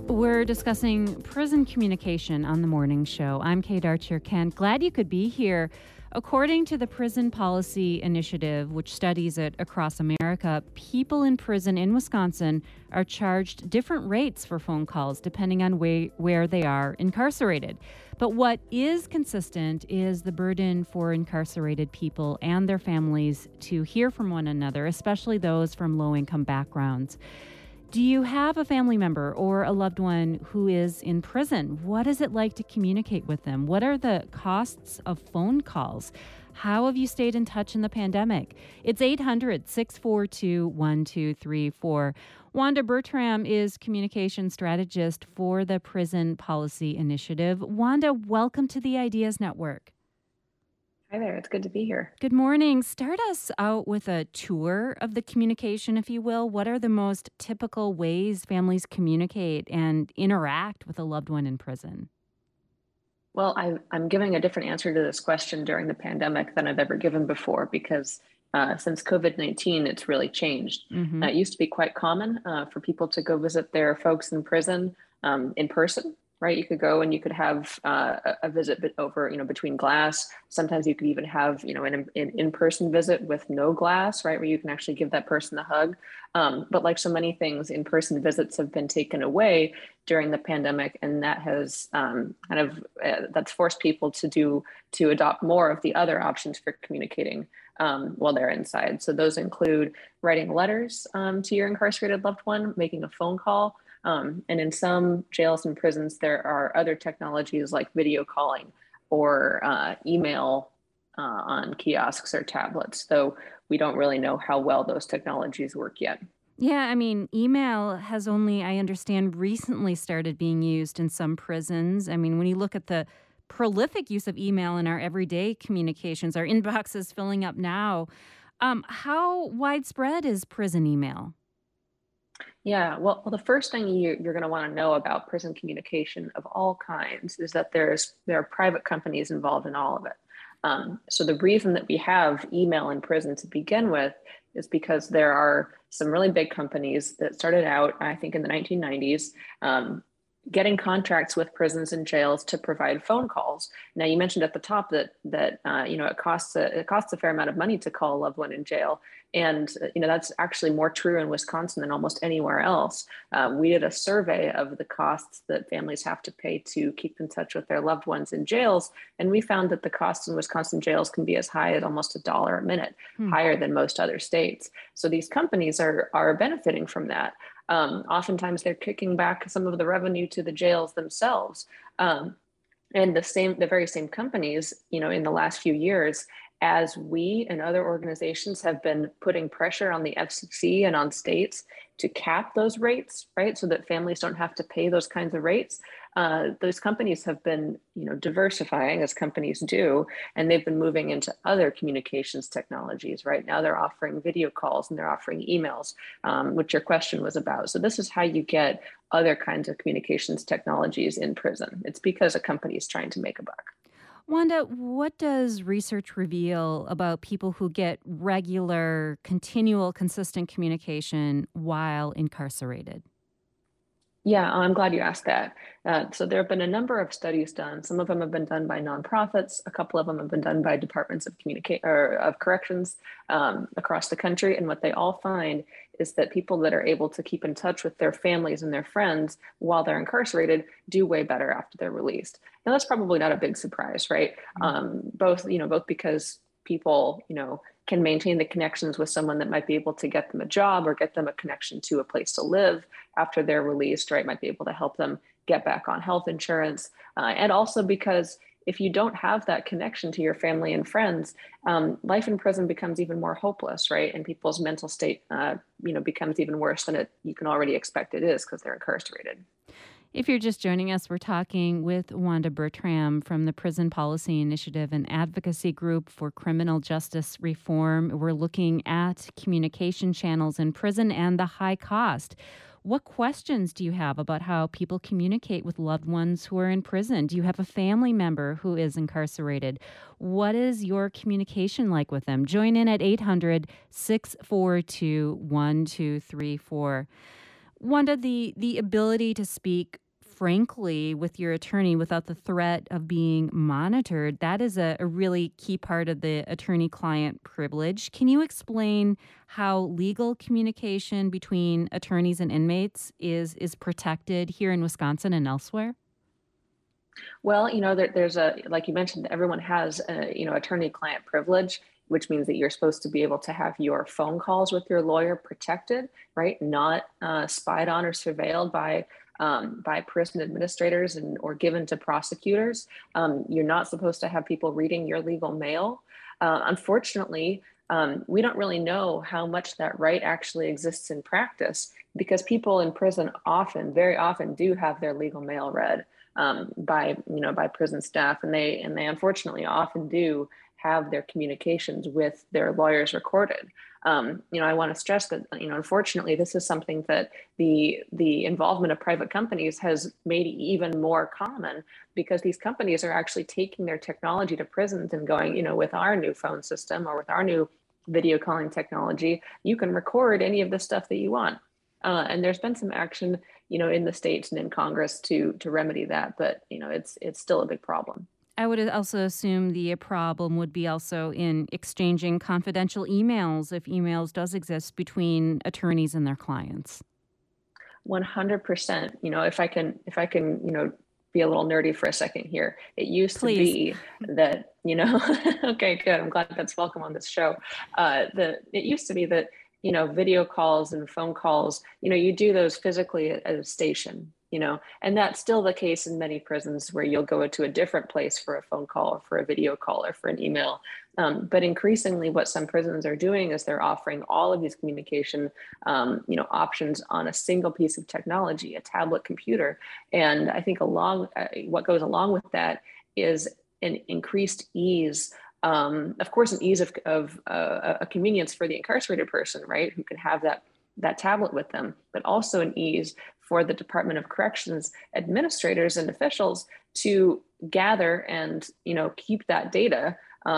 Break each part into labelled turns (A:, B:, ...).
A: We're discussing prison communication on the morning show. I'm Kate Archer-Kent. Glad you could be here. According to the Prison Policy Initiative, which studies it across America, people in prison in Wisconsin are charged different rates for phone calls depending on where they are incarcerated. But what is consistent is the burden for incarcerated people and their families to hear from one another, especially those from low-income backgrounds. Do you have a family member or a loved one who is in prison? What is it like to communicate with them? What are the costs of phone calls? How have you stayed in touch in the pandemic? It's 800-642-1234. Wanda Bertram is communication strategist for the Prison Policy Initiative. Wanda, welcome to the Ideas Network.
B: Hi there. It's good to be here.
A: Good morning. Start us out with a tour of the communication, if you will. What are the most typical ways families communicate and interact with a loved one in prison?
B: Well, I'm giving a different answer to this question during the pandemic than I've ever given before because since COVID-19, it's really changed.
A: Mm-hmm.
B: It used to be quite common for people to go visit their folks in prison in person. Right, you could go and you could have a visit over, between glass. Sometimes you could even have, an in-person visit with no glass, right, where you can actually give that person a hug. But like so many things, in-person visits have been taken away during the pandemic, and that has that's forced people to adopt more of the other options for communicating while they're inside. So those include writing letters to your incarcerated loved one, making a phone call. And in some jails and prisons, there are other technologies like video calling or email on kiosks or tablets, though we don't really know how well those technologies work yet.
A: Yeah, I mean, email has only, I understand, recently started being used in some prisons. I mean, when you look at the prolific use of email in our everyday communications, our inbox is filling up now. How widespread is prison email?
B: Yeah, well, the first thing you're going to want to know about prison communication of all kinds is that there are private companies involved in all of it. So the reason that we have email in prison to begin with is because there are some really big companies that started out, I think, in the 1990s, getting contracts with prisons and jails to provide phone calls. Now, you mentioned at the top that it costs a fair amount of money to call a loved one in jail, and that's actually more true in Wisconsin than almost anywhere else. We did a survey of the costs that families have to pay to keep in touch with their loved ones in jails, and we found that the costs in Wisconsin jails can be as high as almost $1 a minute, higher than most other states. So these companies are benefiting from that. Oftentimes they're kicking back some of the revenue to the jails themselves. And the very same companies, in the last few years, as we and other organizations have been putting pressure on the FCC and on states to cap those rates, right, so that families don't have to pay those kinds of rates. Those companies have been, diversifying as companies do, and they've been moving into other communications technologies. Right now, they're offering video calls and they're offering emails, which your question was about. So this is how you get other kinds of communications technologies in prison. It's because a company is trying to make a buck.
A: Wanda, what does research reveal about people who get regular, continual, consistent communication while incarcerated?
B: Yeah, I'm glad you asked that. So there have been a number of studies done. Some of them have been done by nonprofits. A couple of them have been done by departments of corrections across the country. And what they all find is that people that are able to keep in touch with their families and their friends while they're incarcerated do way better after they're released. Now, that's probably not a big surprise, right? Both because people, can maintain the connections with someone that might be able to get them a job or get them a connection to a place to live after they're released, right? Might be able to help them get back on health insurance. And also because if you don't have that connection to your family and friends, life in prison becomes even more hopeless, right? And people's mental state, becomes even worse than you can already expect it is because they're incarcerated.
A: If you're just joining us, we're talking with Wanda Bertram from the Prison Policy Initiative, an advocacy group for criminal justice reform. We're looking at communication channels in prison and the high cost. What questions do you have about how people communicate with loved ones who are in prison? Do you have a family member who is incarcerated? What is your communication like with them? Join in at 800-642-1234. Wanda, the ability to speak frankly with your attorney without the threat of being monitored, that is a really key part of the attorney-client privilege. Can you explain how legal communication between attorneys and inmates is protected here in Wisconsin and elsewhere?
B: Well, there's like you mentioned, everyone has attorney-client privilege, which means that you're supposed to be able to have your phone calls with your lawyer protected, right? Not spied on or surveilled by prison administrators or given to prosecutors. You're not supposed to have people reading your legal mail. Unfortunately, we don't really know how much that right actually exists in practice because people in prison very often do have their legal mail read by prison staff, and they unfortunately often do have their communications with their lawyers recorded. I want to stress that unfortunately this is something that the involvement of private companies has made even more common because these companies are actually taking their technology to prisons and going, with our new phone system or with our new video calling technology, you can record any of the stuff that you want. And there's been some action, in the states and in Congress to remedy that, but it's still a big problem.
A: I would also assume the problem would be also in exchanging confidential emails if emails does exist between attorneys and their clients.
B: 100%. If I can, be a little nerdy for a second here. It used to
A: Please.
B: be that, okay, good. I'm glad that's welcome on this show. It used to be that, video calls and phone calls, you do those physically at a station, and that's still the case in many prisons where you'll go to a different place for a phone call or for a video call or for an email. But increasingly what some prisons are doing is they're offering all of these communication, options on a single piece of technology, a tablet computer. And I think what goes along with that is an increased ease, of course, an ease of a convenience for the incarcerated person, right, who can have that tablet with them, but also an ease for the Department of Corrections administrators and officials to gather and keep that data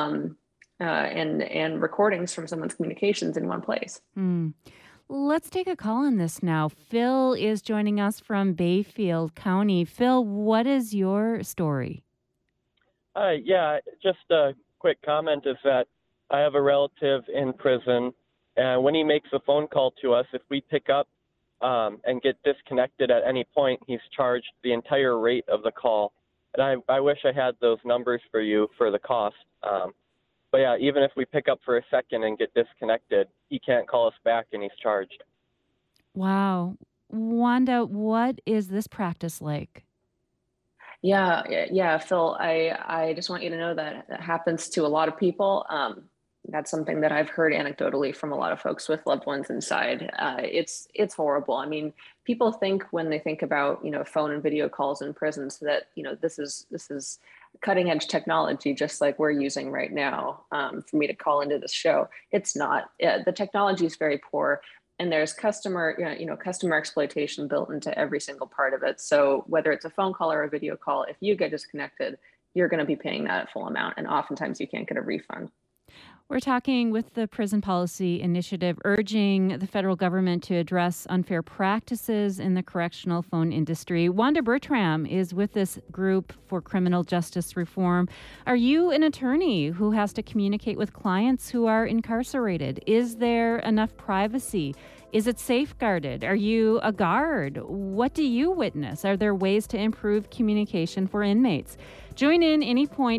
B: and recordings from someone's communications in one place.
A: Let's take a call on this now. Phil is joining us from Bayfield County. Phil, what is your story?
C: Yeah, just a quick comment is that I have a relative in prison, and when he makes a phone call to us, if we pick up and get disconnected at any point, he's charged the entire rate of the call. And I wish I had those numbers for you for the cost. But yeah, even if we pick up for a second and get disconnected, he can't call us back and he's charged.
A: Wow. Wanda, what is this practice like?
B: Yeah, Phil, I just want you to know that that happens to a lot of people. That's something that I've heard anecdotally from a lot of folks with loved ones inside. It's horrible. I mean, people think when they think about phone and video calls in prisons that this is cutting edge technology, just like we're using right now. For me to call into this show, it's not. The technology is very poor, and there's customer exploitation built into every single part of it. So whether it's a phone call or a video call, if you get disconnected, you're going to be paying that full amount, and oftentimes you can't get a refund.
A: We're talking with the Prison Policy Initiative, urging the federal government to address unfair practices in the correctional phone industry. Wanda Bertram is with this group for criminal justice reform. Are you an attorney who has to communicate with clients who are incarcerated? Is there enough privacy? Is it safeguarded? Are you a guard? What do you witness? Are there ways to improve communication for inmates? Join in any point,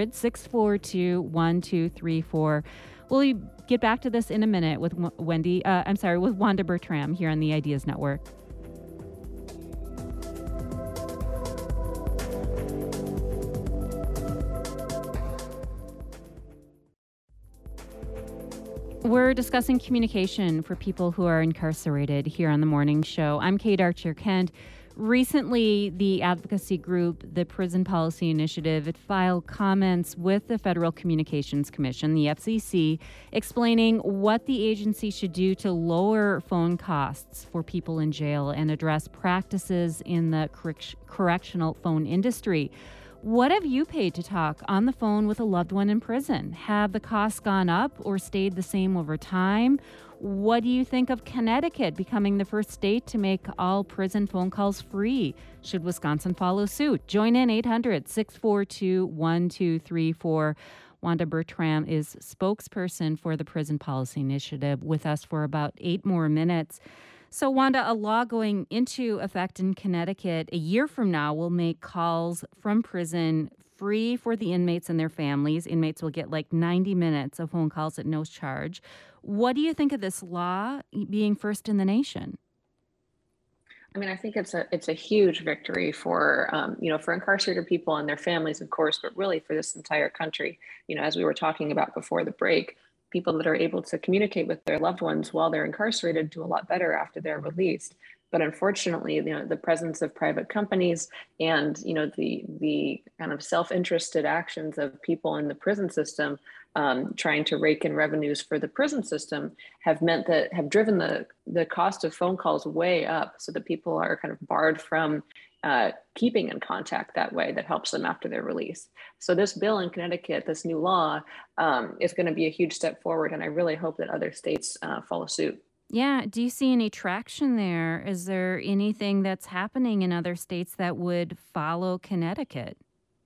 A: 800-642-1234. We'll get back to this in a minute with with Wanda Bertram here on the Ideas Network. We're discussing communication for people who are incarcerated here on the morning show. I'm Kate Archer-Kent. Recently, the advocacy group, the Prison Policy Initiative, it filed comments with the Federal Communications Commission, the FCC, explaining what the agency should do to lower phone costs for people in jail and address practices in the correctional phone industry. What have you paid to talk on the phone with a loved one in prison? Have the costs gone up or stayed the same over time? What do you think of Connecticut becoming the first state to make all prison phone calls free? Should Wisconsin follow suit? Join in 800-642-1234. Wanda Bertram is spokesperson for the Prison Policy Initiative, with us for about 8 more minutes. So, Wanda, a law going into effect in Connecticut a year from now will make calls from prison free for the inmates and their families. Inmates will get like 90 minutes of phone calls at no charge. What do you think of this law being first in the nation?
B: I mean, I think it's a huge victory for for incarcerated people and their families, of course, but really for this entire country. As we were talking about before the break, people that are able to communicate with their loved ones while they're incarcerated do a lot better after they're released. But unfortunately, the presence of private companies and the kind of self-interested actions of people in the prison system trying to rake in revenues for the prison system have driven the cost of phone calls way up, so that people are kind of barred from keeping in contact that way that helps them after their release. So this bill in Connecticut, this new law, is going to be a huge step forward, and I really hope that other states follow suit.
A: Yeah. Do you see any traction there? Is there anything that's happening in other states that would follow Connecticut?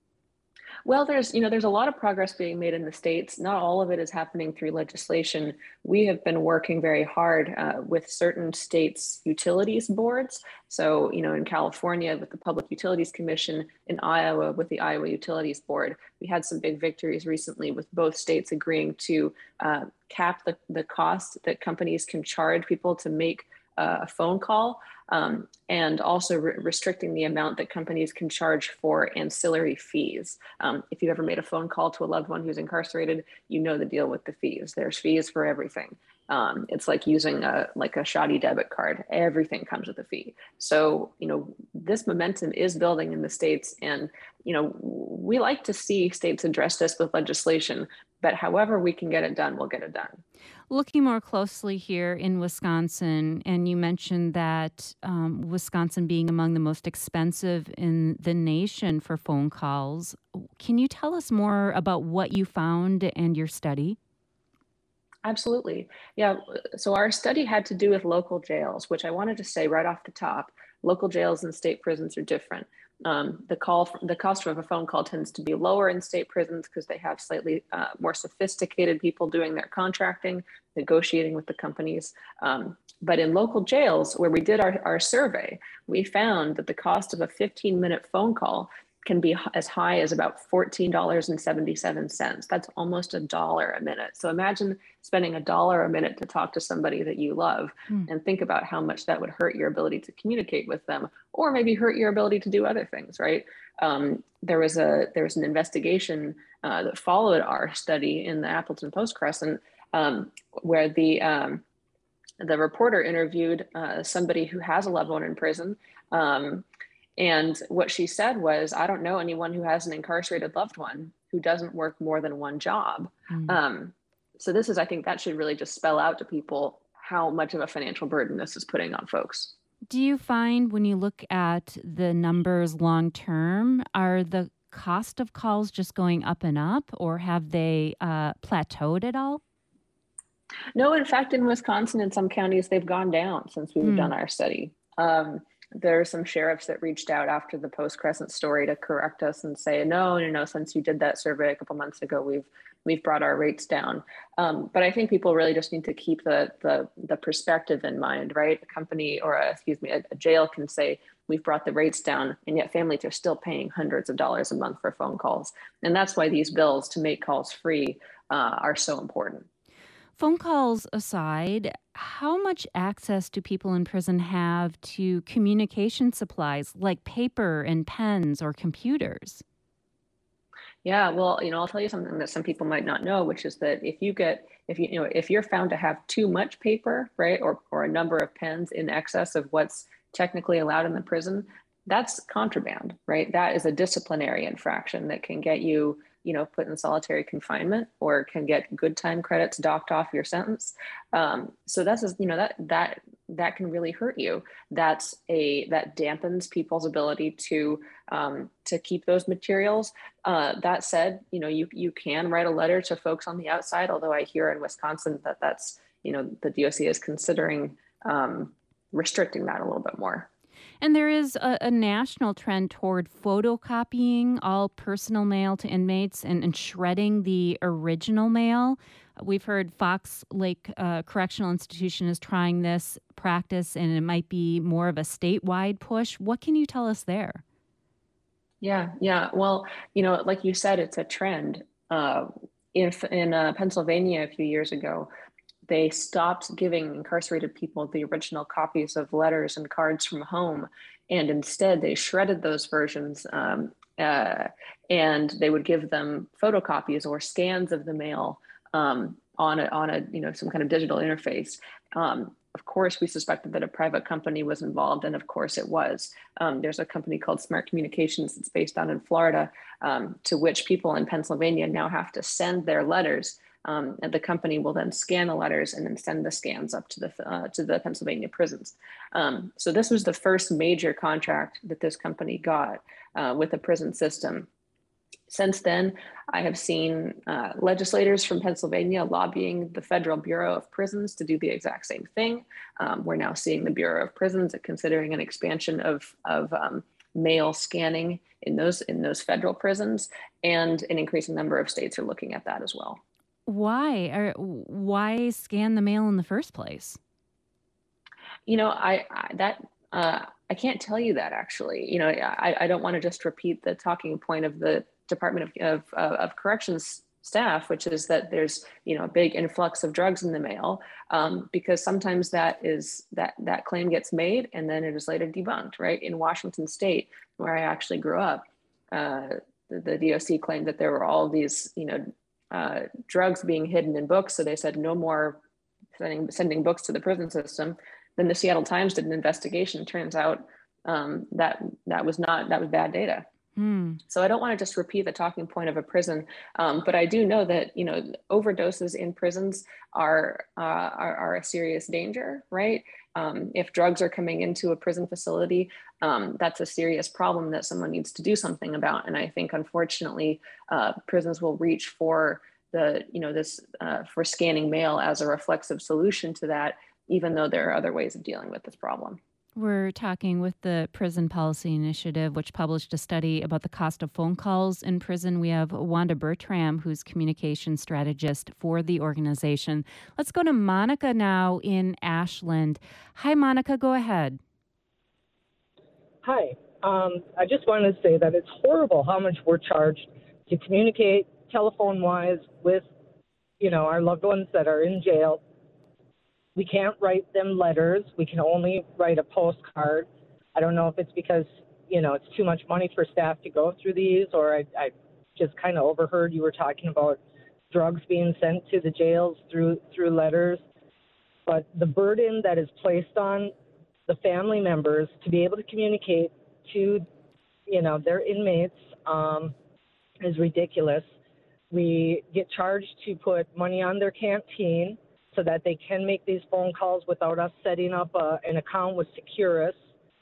B: Well, there's a lot of progress being made in the states. Not all of it is happening through legislation. We have been working very hard with certain states' utilities boards. So, in California with the Public Utilities Commission, in Iowa with the Iowa Utilities Board, we had some big victories recently with both states agreeing to cap the cost that companies can charge people to make a phone call, and also restricting the amount that companies can charge for ancillary fees. If you've ever made a phone call to a loved one who's incarcerated, you know the deal with the fees. There's fees for everything. It's like using a shoddy debit card. Everything comes with a fee. So, this momentum is building in the states, and, we like to see states address this with legislation, but however we can get it done, we'll get it done.
A: Looking more closely here in Wisconsin, and you mentioned that Wisconsin being among the most expensive in the nation for phone calls. Can you tell us more about what you found and your study?
B: Absolutely. Yeah. So our study had to do with local jails, which I wanted to say right off the top, local jails and state prisons are different. The cost of a phone call tends to be lower in state prisons because they have slightly more sophisticated people doing their contracting, negotiating with the companies. But in local jails, where we did our survey, we found that the cost of a 15-minute phone call can be as high as about $14.77. That's almost $1 a minute. So imagine spending $1 a minute to talk to somebody that you love, and think about how much that would hurt your ability to communicate with them, or maybe hurt your ability to do other things, right? There was an investigation that followed our study in the Appleton Post-Crescent, where the reporter interviewed somebody who has a loved one in prison. And what she said was, I don't know anyone who has an incarcerated loved one who doesn't work more than one job. So I think that should really just spell out to people how much of a financial burden this is putting on folks.
A: Do you find when you look at the numbers long term, are the cost of calls just going up and up, or have they plateaued at all?
B: No, in fact, in Wisconsin, in some counties, they've gone down since we've done our study. There are some sheriffs that reached out after the Post-Crescent story to correct us and say, no, since you did that survey a couple months ago, we've brought our rates down. But I think people really just need to keep the perspective in mind, right? A company or a jail can say, we've brought the rates down, and yet families are still paying hundreds of dollars a month for phone calls. And that's why these bills to make calls free are so important.
A: Phone calls aside, how much access do people in prison have to communication supplies like paper and pens or computers?
B: Yeah, well, I'll tell you something that some people might not know, which is that if you're found to have too much paper, right, or a number of pens in excess of what's technically allowed in the prison, that's contraband, right? That is a disciplinary infraction that can get you, put in solitary confinement, or can get good time credits docked off your sentence. So that can really hurt you. That dampens people's ability to keep those materials. That said, you can write a letter to folks on the outside, although I hear in Wisconsin that's the DOC is considering restricting that a little bit more.
A: And there is a national trend toward photocopying all personal mail to inmates and shredding the original mail. We've heard Fox Lake Correctional Institution is trying this practice, and it might be more of a statewide push. What can you tell us there?
B: Yeah. Well, like you said, it's a trend. In Pennsylvania a few years ago, they stopped giving incarcerated people the original copies of letters and cards from home, and instead they shredded those versions, and they would give them photocopies or scans of the mail on a some kind of digital interface. Of course, we suspected that a private company was involved, and of course it was. There's a company called Smart Communications that's based out in Florida, to which people in Pennsylvania now have to send their letters. And the company will then scan the letters and then send the scans up to the Pennsylvania prisons. So this was the first major contract that this company got with the prison system. Since then, I have seen legislators from Pennsylvania lobbying the Federal Bureau of Prisons to do the exact same thing. We're now seeing the Bureau of Prisons considering an expansion of mail scanning in those federal prisons, and an increasing number of states are looking at that as well.
A: Why scan the mail in the first place?
B: I can't tell you that, actually. I don't want to just repeat the talking point of the Department of Corrections staff, which is that there's a big influx of drugs in the mail, because sometimes that claim gets made and then it is later debunked. Right, in Washington State, where I actually grew up, the DOC claimed that there were all these drugs being hidden in books, so they said no more sending books to the prison system. Then the Seattle Times did an investigation. Turns out that was bad data. So I don't want to just repeat the talking point of a prison, but I do know that overdoses in prisons are a serious danger, right? If drugs are coming into a prison facility, that's a serious problem that someone needs to do something about. And I think, unfortunately, prisons will reach for for scanning mail as a reflexive solution to that, even though there are other ways of dealing with this problem.
A: We're talking with the Prison Policy Initiative, which published a study about the cost of phone calls in prison. We have Wanda Bertram, who's communication strategist for the organization. Let's go to Monica now in Ashland. Hi, Monica, go ahead.
D: Hi. I just wanted to say that it's horrible how much we're charged to communicate telephone-wise with, our loved ones that are in jail. We can't write them letters. We can only write a postcard. I don't know if it's because, it's too much money for staff to go through these, or I just kind of overheard you were talking about drugs being sent to the jails through letters. But the burden that is placed on the family members to be able to communicate to, their inmates is ridiculous. We get charged to put money on their canteen so that they can make these phone calls without us setting up an account with Securus.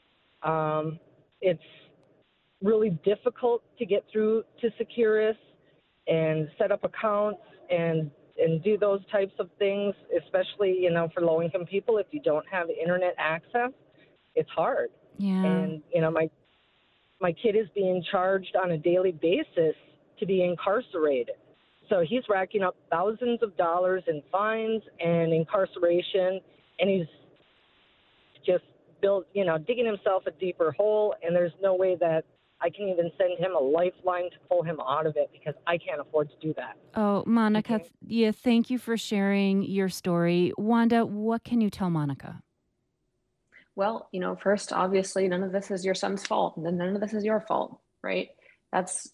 D: It's really difficult to get through to Securus and set up accounts and do those types of things, especially, for low-income people. If you don't have internet access, it's hard.
A: Yeah.
D: And, my kid is being charged on a daily basis to be incarcerated. So he's racking up thousands of dollars in fines and incarceration, and he's just digging himself a deeper hole, and there's no way that I can even send him a lifeline to pull him out of it because I can't afford to do that.
A: Oh, Monica,
D: Okay.
A: Yeah, thank you for sharing your story. Wanda, what can you tell Monica?
B: Well, first, obviously, none of this is your son's fault, and then none of this is your fault, right? That's,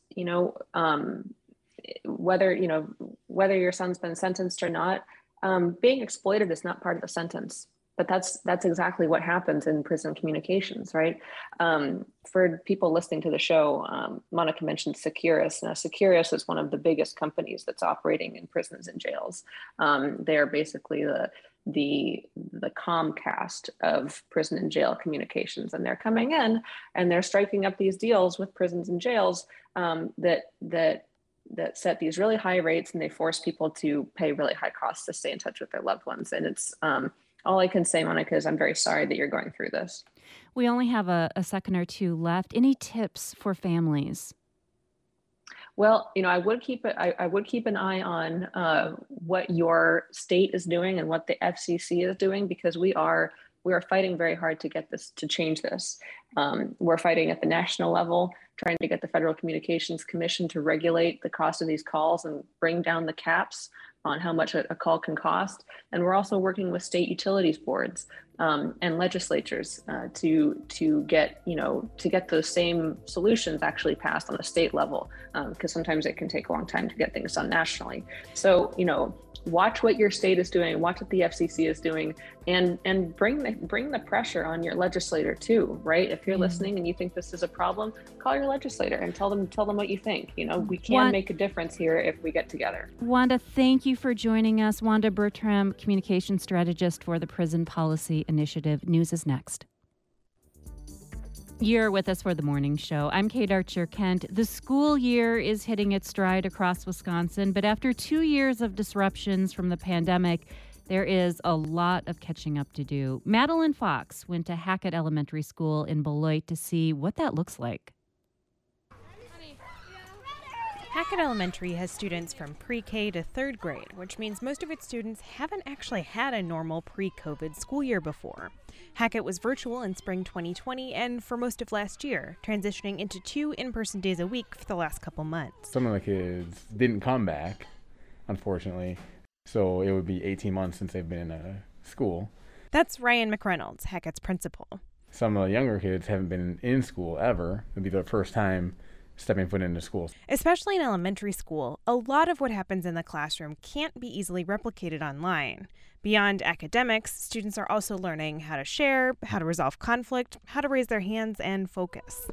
B: whether your son's been sentenced or not, being exploited is not part of the sentence. But that's exactly what happens in prison communications, right? For people listening to the show, Monica mentioned Securus. Now, Securus is one of the biggest companies that's operating in prisons and jails. They are basically the Comcast of prison and jail communications, and they're coming in and they're striking up these deals with prisons and jails that that set these really high rates, and they force people to pay really high costs to stay in touch with their loved ones. And it's all I can say, Monica, is I'm very sorry that you're going through this.
A: We only have a second or two left. Any tips for families?
B: Well, I would keep an eye on what your state is doing and what the FCC is doing, because we are fighting very hard to get this, to change this. We're fighting at the national level, trying to get the Federal Communications Commission to regulate the cost of these calls and bring down the caps on how much a call can cost. And we're also working with state utilities boards and legislatures to get those same solutions actually passed on the state level, because sometimes it can take a long time to get things done nationally. So, watch what your state is doing, watch what the FCC is doing, and bring the pressure on your legislator too, right? If you're listening and you think this is a problem, call your legislator and tell them what you think. We can make a difference here if we get together.
A: Wanda, thank you for joining us. Wanda Bertram, communication strategist for the Prison Policy Initiative. News is next. You're with us for the morning show. I'm Kate Archer-Kent. The school year is hitting its stride across Wisconsin, but after 2 years of disruptions from the pandemic, there is a lot of catching up to do. Madeline Fox went to Hackett Elementary School in Beloit to see what that looks like.
E: Hackett Elementary has students from pre-K to third grade, which means most of its students haven't actually had a normal pre-COVID school year before. Hackett was virtual in spring 2020 and for most of last year, transitioning into 2 in-person days a week for the last couple months.
F: Some of the kids didn't come back, unfortunately, so it would be 18 months since they've been in school.
E: That's Ryan McReynolds, Hackett's principal.
F: Some of the younger kids haven't been in school ever. It'd be their first time stepping foot into school.
E: Especially in elementary school, a lot of what happens in the classroom can't be easily replicated online. Beyond academics, students are also learning how to share, how to resolve conflict, how to raise their hands and focus.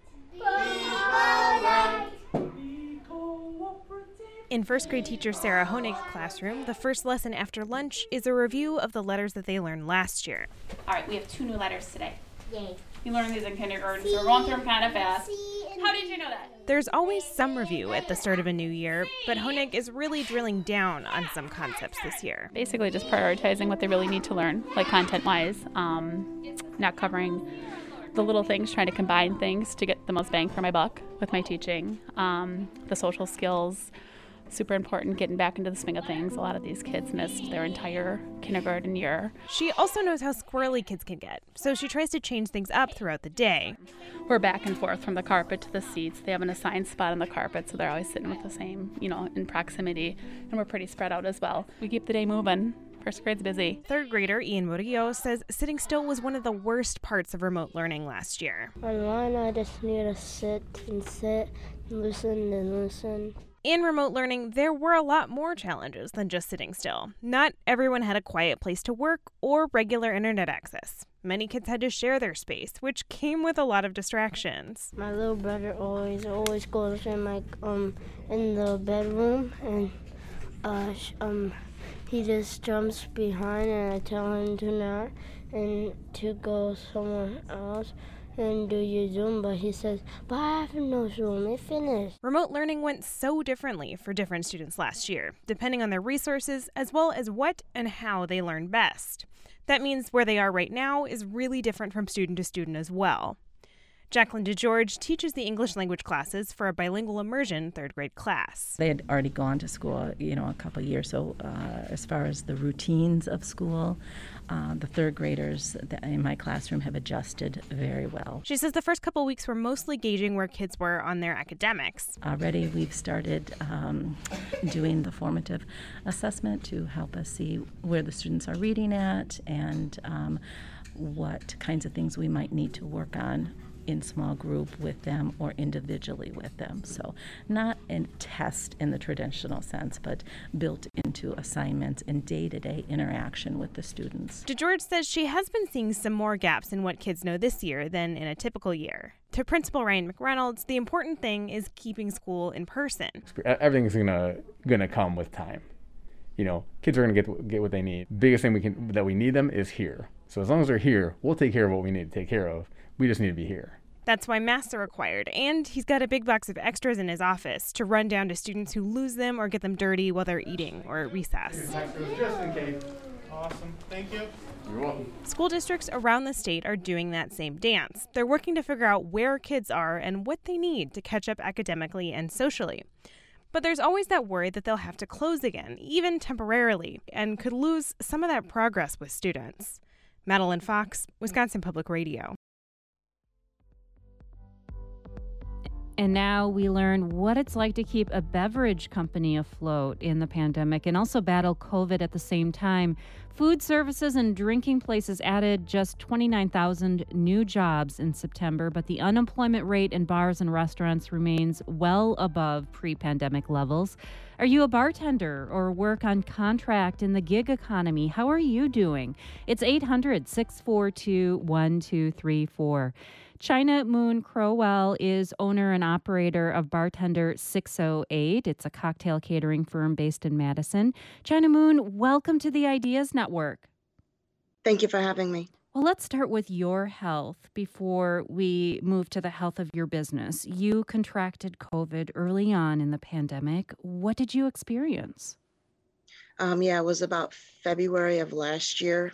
E: In first grade teacher Sarah Honig's classroom, the first lesson after lunch is a review of the letters that they learned last year.
G: All right, we have 2 new letters today.
H: Yay.
G: You learned these in kindergarten, so we're going through them kind of fast. How did you know that?
E: There's always some review at the start of a new year, but Honig is really drilling down on some concepts this year.
G: Basically just prioritizing what they really need to learn, like content-wise, not covering the little things, trying to combine things to get the most bang for my buck with my teaching. The social skills, super important, getting back into the swing of things. A lot of these kids missed their entire kindergarten year.
E: She also knows how squirrely kids can get, so she tries to change things up throughout the day.
G: We're back and forth from the carpet to the seats. They have an assigned spot on the carpet, so they're always sitting with the same, in proximity, and we're pretty spread out as well. We keep the day moving. First grade's busy.
E: Third grader Ian Murillo says sitting still was one of the worst parts of remote learning last year.
H: Online, I just need to sit, listen and listen.
E: In remote learning, there were a lot more challenges than just sitting still. Not everyone had a quiet place to work or regular internet access. Many kids had to share their space, which came with a lot of distractions.
H: My little brother always goes in in the bedroom, and he just jumps behind, and I tell him to not and to go somewhere else and do your Zoom, but he says, but I have no Zoom, it finished.
E: Remote learning went so differently for different students last year, depending on their resources as well as what and how they learn best. That means where they are right now is really different from student to student as well. Jacqueline DeGeorge teaches the English language classes for a bilingual immersion third grade class.
I: They had already gone to school, a couple of years. So as far as the routines of school, the third graders in my classroom have adjusted very well.
E: She says the first couple of weeks were mostly gauging where kids were on their academics.
I: Already we've started doing the formative assessment to help us see where the students are reading at and what kinds of things we might need to work on in small group with them or individually with them. So not a test in the traditional sense, but built into assignments and day-to-day interaction with the students.
E: DeGeorge says she has been seeing some more gaps in what kids know this year than in a typical year. To Principal Ryan McReynolds, the important thing is keeping school in person.
F: Everything's gonna come with time. Kids are gonna get what they need. Biggest thing that we need them is here. So as long as they're here, we'll take care of what we need to take care of. We just need to be here.
E: That's why masks are required, and he's got a big box of extras in his office to run down to students who lose them or get them dirty while they're eating or at recess.
F: Just in case. Awesome. Thank you. You're welcome.
E: School districts around the state are doing that same dance. They're working to figure out where kids are and what they need to catch up academically and socially. But there's always that worry that they'll have to close again, even temporarily, and could lose some of that progress with students. Madeline Fox, Wisconsin Public Radio.
A: And now we learn what it's like to keep a beverage company afloat in the pandemic and also battle COVID at the same time. Food services and drinking places added just 29,000 new jobs in September, but the unemployment rate in bars and restaurants remains well above pre-pandemic levels. Are you a bartender or work on contract in the gig economy? How are you doing? It's 800-642-1234. China Moon Crowell is owner and operator of Bartender 608. It's a cocktail catering firm based in Madison. China Moon, welcome to the Ideas Network.
J: Thank you for having me.
A: Well, let's start with your health before we move to the health of your business. You contracted COVID early on in the pandemic. What did you experience?
J: It was about February of last year.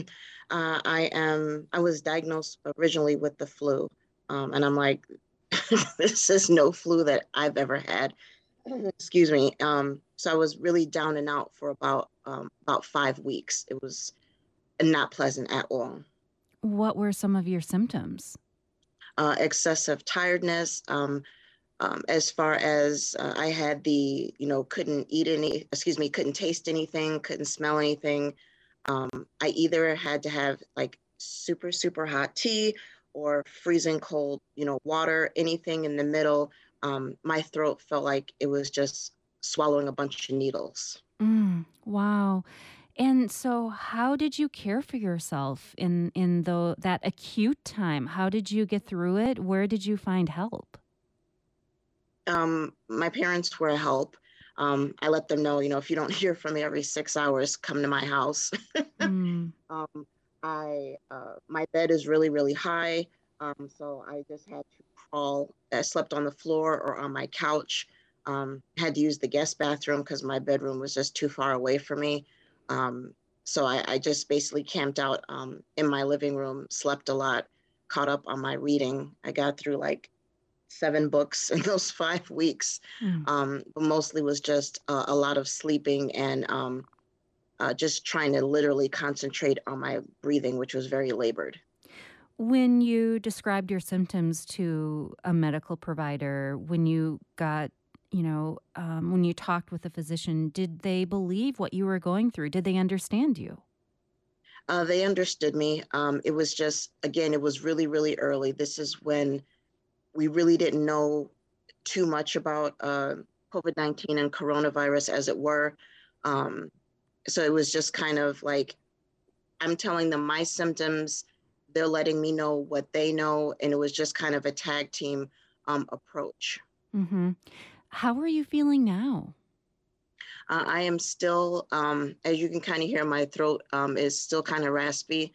J: I was diagnosed originally with the flu, and I'm like, this is no flu that I've ever had. Excuse me. So I was really down and out for about 5 weeks. It was not pleasant at all.
A: What were some of your symptoms?
J: Excessive tiredness. As far as I had couldn't taste anything, couldn't smell anything. I either had to have like super, super hot tea or freezing cold, water, anything in the middle. My throat felt like it was just swallowing a bunch of needles.
A: Wow. And so how did you care for yourself in that acute time? How did you get through it? Where did you find help?
J: My parents were a help. I let them know, if you don't hear from me every 6 hours, come to my house. My bed is really, really high. So I just had to crawl. I slept on the floor or on my couch. Had to use the guest bathroom because my bedroom was just too far away from me. So I just basically camped out in my living room, slept a lot, caught up on my reading. I got through like 7 books in those 5 weeks, but mostly was just a lot of sleeping and just trying to literally concentrate on my breathing, which was very labored.
A: When you described your symptoms to a medical provider, when you got, when you talked with a physician, did they believe what you were going through? Did they understand you?
J: They understood me. It was just, again, it was really, really early. This is when we really didn't know too much about COVID-19 and coronavirus, as it were. So it was just kind of like, I'm telling them my symptoms, they're letting me know what they know, and it was just kind of a tag team approach.
A: Mm-hmm. How are you feeling now?
J: I am still, as you can kind of hear, my throat is still kind of raspy.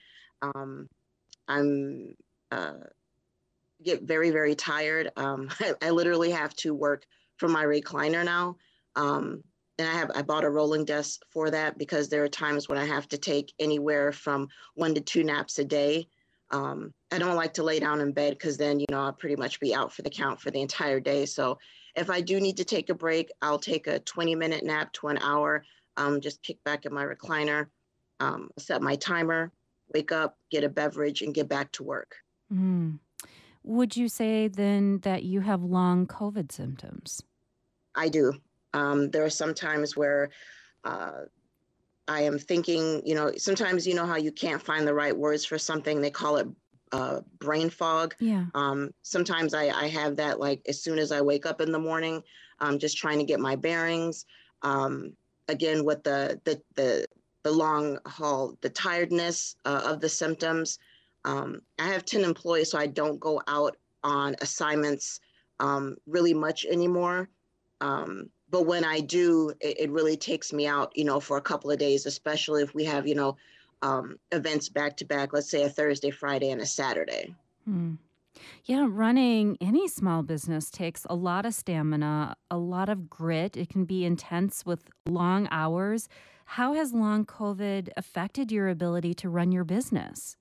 J: I'm get very, very tired. I literally have to work from my recliner now. And I bought a rolling desk for that because there are times when I have to take anywhere from 1 to 2 naps a day. I don't like to lay down in bed because then, I'll pretty much be out for the count for the entire day. So if I do need to take a break, I'll take a 20-minute nap to an hour, just kick back in my recliner, set my timer, wake up, get a beverage, and get back to work.
A: Would you say then that you have long COVID symptoms?
J: I do. There are some times where I am thinking, sometimes how you can't find the right words for something. They call it brain fog.
A: Yeah.
J: Sometimes I have that, like, as soon as I wake up in the morning, just trying to get my bearings. Again, with the long haul, the tiredness of the symptoms. I have 10 employees, so I don't go out on assignments really much anymore. But when I do, it really takes me out, for a couple of days, especially if we have, events back to back, let's say a Thursday, Friday, and a Saturday.
A: Yeah, running any small business takes a lot of stamina, a lot of grit. It can be intense with long hours. How has long COVID affected your ability to run your business?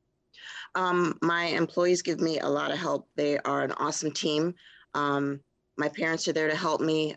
J: My employees give me a lot of help. They are an awesome team. Um, my parents are there to help me.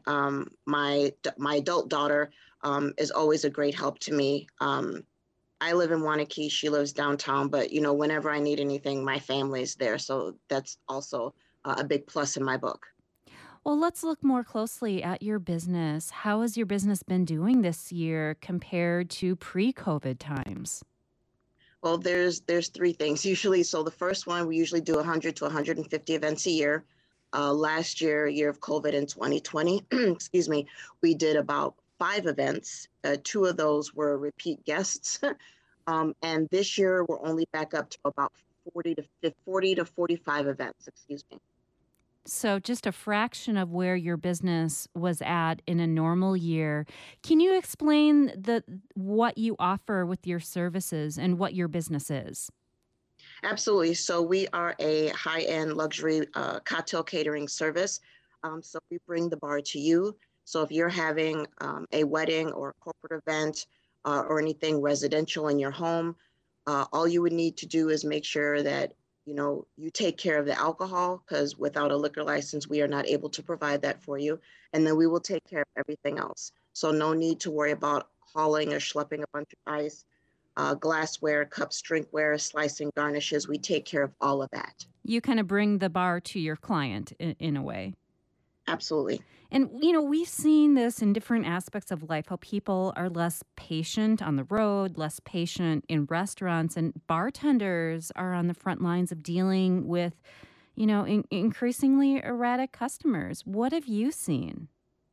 J: My adult daughter is always a great help to me. I live in Wanakee. She lives downtown, but whenever I need anything, my family's there. So that's also a big plus in my book.
A: Well, let's look more closely at your business. How has your business been doing this year compared to pre-COVID times?
J: Well, there's three things usually. So the first one, we usually do 100 to 150 events a year. Last year of COVID in 2020, excuse me, we did about 5 events. Two of those were repeat guests. And this year we're only back up to about 40 to 45 events, excuse me.
A: So, just a fraction of where your business was at in a normal year. Can you explain what you offer with your services and what your business is?
J: Absolutely. So we are a high-end luxury cocktail catering service. So we bring the bar to you. So if you're having a wedding or a corporate event or anything residential in your home, all you would need to do is make sure that you take care of the alcohol, because without a liquor license, we are not able to provide that for you. And then we will take care of everything else. So no need to worry about hauling or schlepping a bunch of ice, glassware, cups, drinkware, slicing, garnishes. We take care of all of that.
A: You kind of bring the bar to your client in a way.
J: Absolutely.
A: And, we've seen this in different aspects of life, how people are less patient on the road, less patient in restaurants, and bartenders are on the front lines of dealing with, increasingly erratic customers. What have you seen?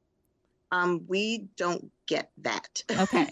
J: We don't get that.
A: Okay.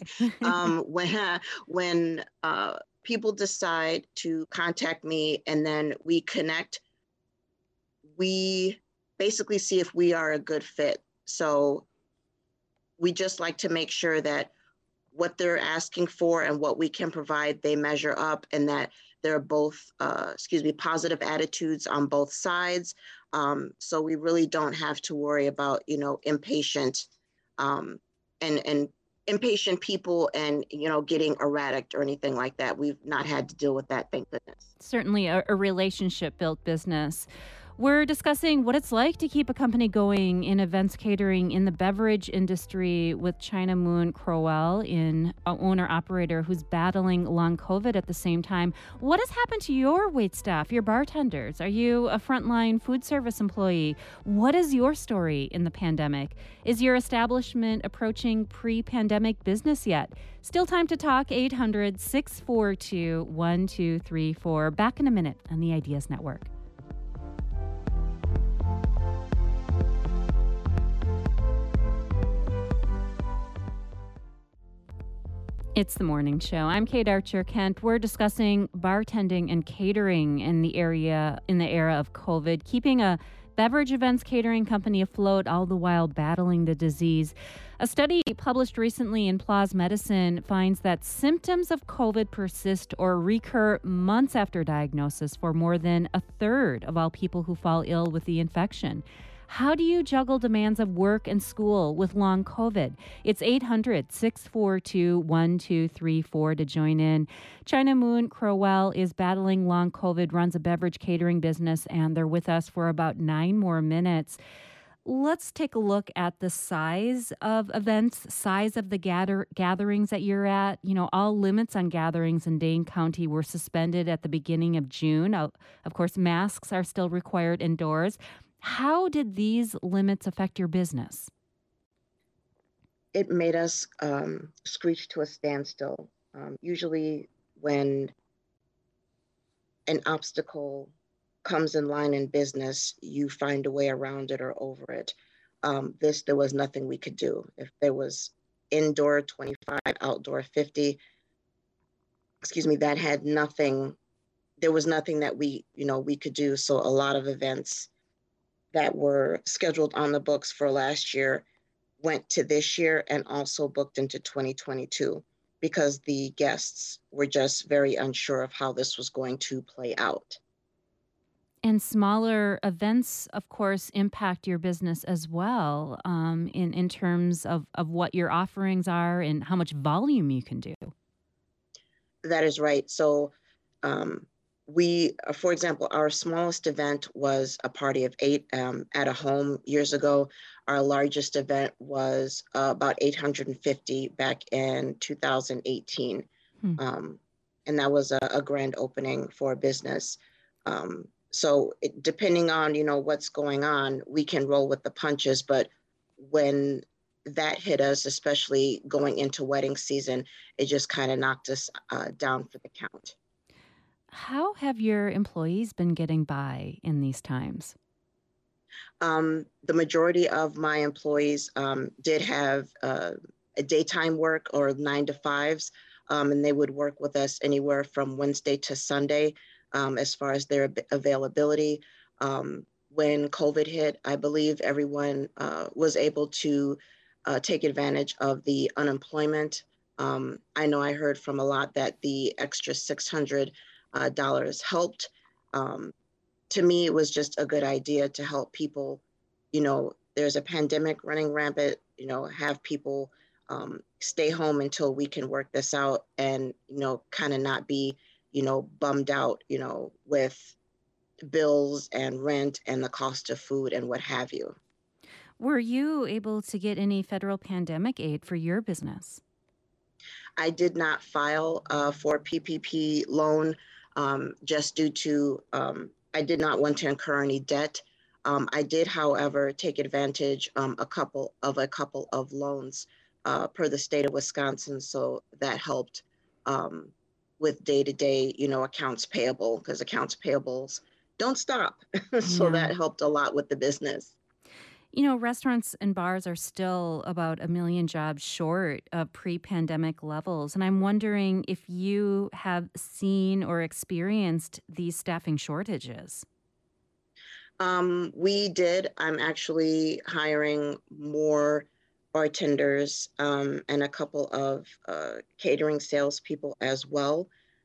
J: When people decide to contact me and then we connect, we basically see if we are a good fit. So we just like to make sure that what they're asking for and what we can provide, they measure up, and that they're both, positive attitudes on both sides. So we really don't have to worry about, impatient and impatient people and, getting erratic or anything like that. We've not had to deal with that, thank goodness.
A: Certainly a relationship-built business. We're discussing what it's like to keep a company going in events catering in the beverage industry with China Moon Crowell, an owner-operator who's battling long COVID at the same time. What has happened to your waitstaff, your bartenders? Are you a frontline food service employee? What is your story in the pandemic? Is your establishment approaching pre-pandemic business yet? Still time to talk. 800-642-1234. Back in a minute on the Ideas Network. It's the morning show. I'm Kate Archer-Kent. We're discussing bartending and catering in the era of COVID, keeping a beverage events catering company afloat, all the while battling the disease. A study published recently in PLOS Medicine finds that symptoms of COVID persist or recur months after diagnosis for more than a third of all people who fall ill with the infection. How do you juggle demands of work and school with long COVID? It's 800-642-1234 to join in. China Moon Crowell is battling long COVID, runs a beverage catering business, and they're with us for about 9 more minutes. Let's take a look at the size of events, size of the gatherings that you're at. All limits on gatherings in Dane County were suspended at the beginning of June. Of course, masks are still required indoors. How did these limits affect your business?
J: It made us screech to a standstill. Usually when an obstacle comes in line in business, you find a way around it or over it. There was nothing we could do. If there was indoor 25, outdoor 50, that had nothing, there was nothing that we could do. So a lot of events that were scheduled on the books for last year went to this year and also booked into 2022 because the guests were just very unsure of how this was going to play out.
A: And smaller events, of course, impact your business as well, in terms of what your offerings are and how much volume you can do.
J: That is right. So for example, our smallest event was a party of 8 at a home years ago. Our largest event was about 850 back in 2018. And that was a grand opening for a business. So depending on, what's going on, we can roll with the punches. But when that hit us, especially going into wedding season, it just kind of knocked us down for the count.
A: How have your employees been getting by in these times?
J: The majority of my employees did have a daytime work or 9 to 5s, and they would work with us anywhere from Wednesday to Sunday as far as their availability. When COVID hit, I believe everyone was able to take advantage of the unemployment. I know I heard from a lot that the extra $600 helped. To me, it was just a good idea to help people. There's a pandemic running rampant, have people stay home until we can work this out and, kind of not be, bummed out, with bills and rent and the cost of food and what have you.
A: Were you able to get any federal pandemic aid for your business?
J: I did not file for PPP loan just due to I did not want to incur any debt. I did, however, take advantage a couple of loans per the state of Wisconsin, so that helped with day-to-day, accounts payable, because accounts payables don't stop. So that helped a lot with the business.
A: Restaurants and bars are still about 1 million jobs short of pre-pandemic levels. And I'm wondering if you have seen or experienced these staffing shortages.
J: We did. I'm actually hiring more bartenders and a couple of catering salespeople as well.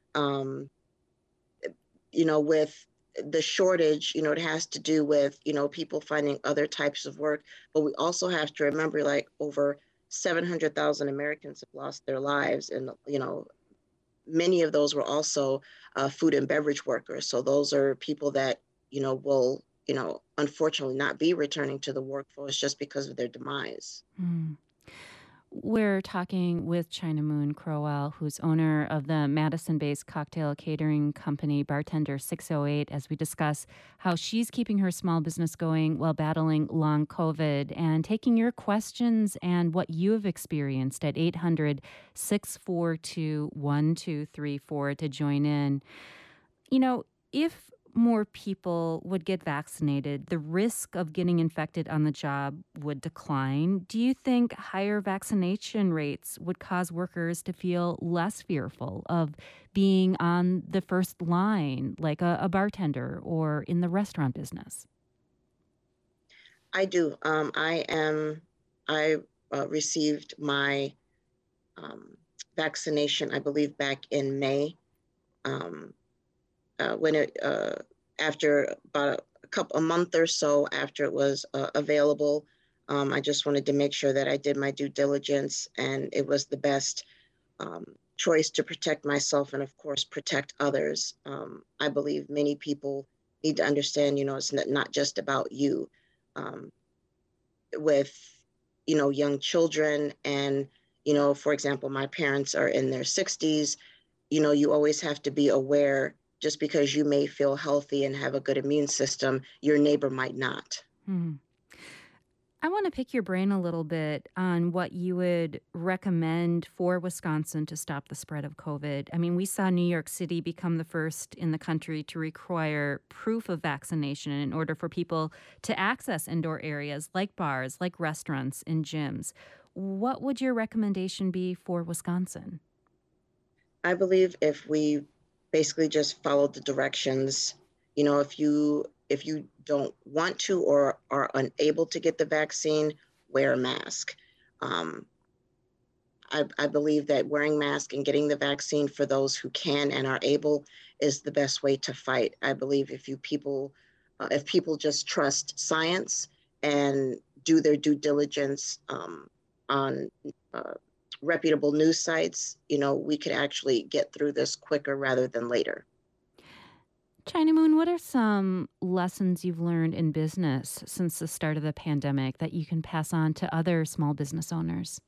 J: With the shortage, it has to do with, people finding other types of work. But we also have to remember, like, over 700,000 Americans have lost their lives. And, many of those were also food and beverage workers. So those are people that, will, unfortunately not be returning to the workforce just because of their demise.
A: We're talking with China Moon Crowell, who's owner of the Madison-based cocktail catering company Bartender 608, as we discuss how she's keeping her small business going while battling long COVID, and taking your questions and what you have experienced at 800-642-1234 to join in. If more people would get vaccinated, the risk of getting infected on the job would decline. Do you think higher vaccination rates would cause workers to feel less fearful of being on the first line, like a bartender or in the restaurant business?
J: I do. I received my vaccination, I believe, back in May. After about a month or so after it was available, I just wanted to make sure that I did my due diligence, and it was the best choice to protect myself and, of course, protect others. I believe many people need to understand, it's not just about you. With, young children and, for example, my parents are in their 60s, you always have to be aware. Just because you may feel healthy and have a good immune system, your neighbor might not.
A: I want to pick your brain a little bit on what you would recommend for Wisconsin to stop the spread of COVID. I mean, we saw New York City become the first in the country to require proof of vaccination in order for people to access indoor areas like bars, like restaurants, and gyms. What would your recommendation be for Wisconsin?
J: I believe if we basically just follow the directions, if you don't want to or are unable to get the vaccine, wear a mask. I believe that wearing masks and getting the vaccine for those who can and are able is the best way to fight. I believe if people if people just trust science and do their due diligence on reputable news sites, we could actually get through this quicker rather than later.
A: China Moon, what are some lessons you've learned in business since the start of the pandemic that you can pass on to other small business owners?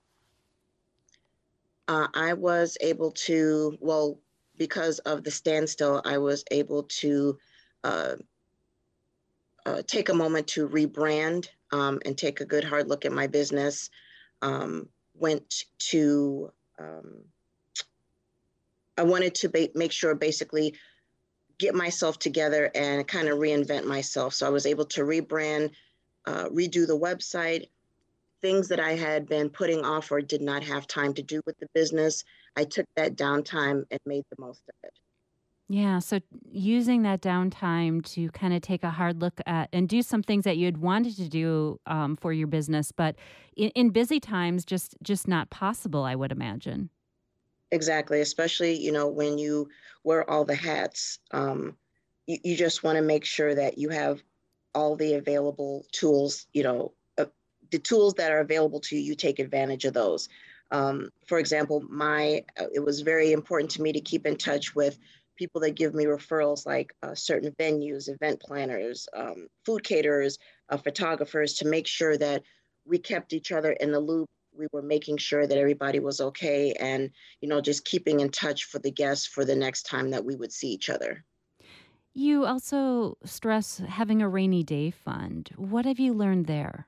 J: I was able to, because of the standstill, I was able to take a moment to rebrand and take a good hard look at my business. I wanted to make sure, basically, get myself together and kind of reinvent myself. So I was able to rebrand, redo the website, things that I had been putting off or did not have time to do with the business. I took that downtime and made the most of it.
A: Yeah, so using that downtime to kind of take a hard look at and do some things that you had wanted to do for your business, but in busy times, just not possible, I would imagine.
J: Exactly, especially, when you wear all the hats, you just want to make sure that you have all the available tools, the tools that are available to you, you take advantage of those. For example, it was very important to me to keep in touch with people that give me referrals, like certain venues, event planners, food caterers, photographers, to make sure that we kept each other in the loop. We were making sure that everybody was okay and, just keeping in touch for the guests for the next time that we would see each other.
A: You also stress having a rainy day fund. What have you learned there?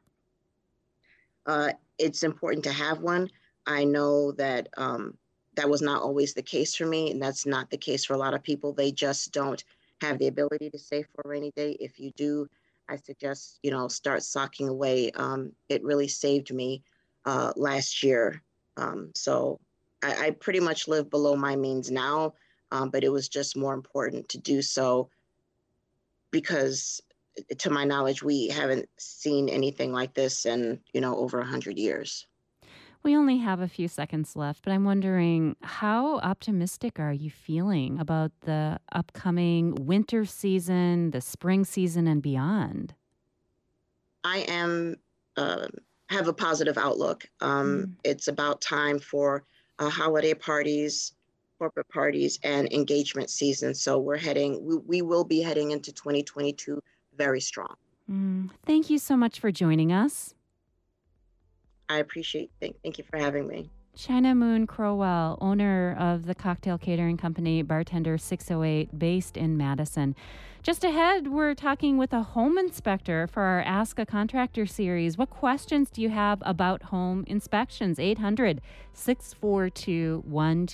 J: It's important to have one. I know that that was not always the case for me, and that's not the case for a lot of people. They just don't have the ability to save for a rainy day. If you do, I suggest, start socking away. It really saved me last year. So I pretty much live below my means now, but it was just more important to do so because, to my knowledge, we haven't seen anything like this in, over 100 years.
A: We only have a few seconds left, but I'm wondering, how optimistic are you feeling about the upcoming winter season, the spring season, and beyond?
J: I have a positive outlook. It's about time for holiday parties, corporate parties, and engagement season. So we will be heading into 2022 very strong.
A: Thank you so much for joining us.
J: I appreciate it. Thank you for having me.
A: China Moon Crowell, owner of the cocktail catering company Bartender 608, based in Madison. Just ahead, we're talking with a home inspector for our Ask a Contractor series. What questions do you have about home inspections?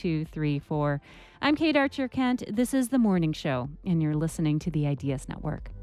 A: 800-642-1234. I'm Kate Archer Kent. This is The Morning Show, and you're listening to the Ideas Network.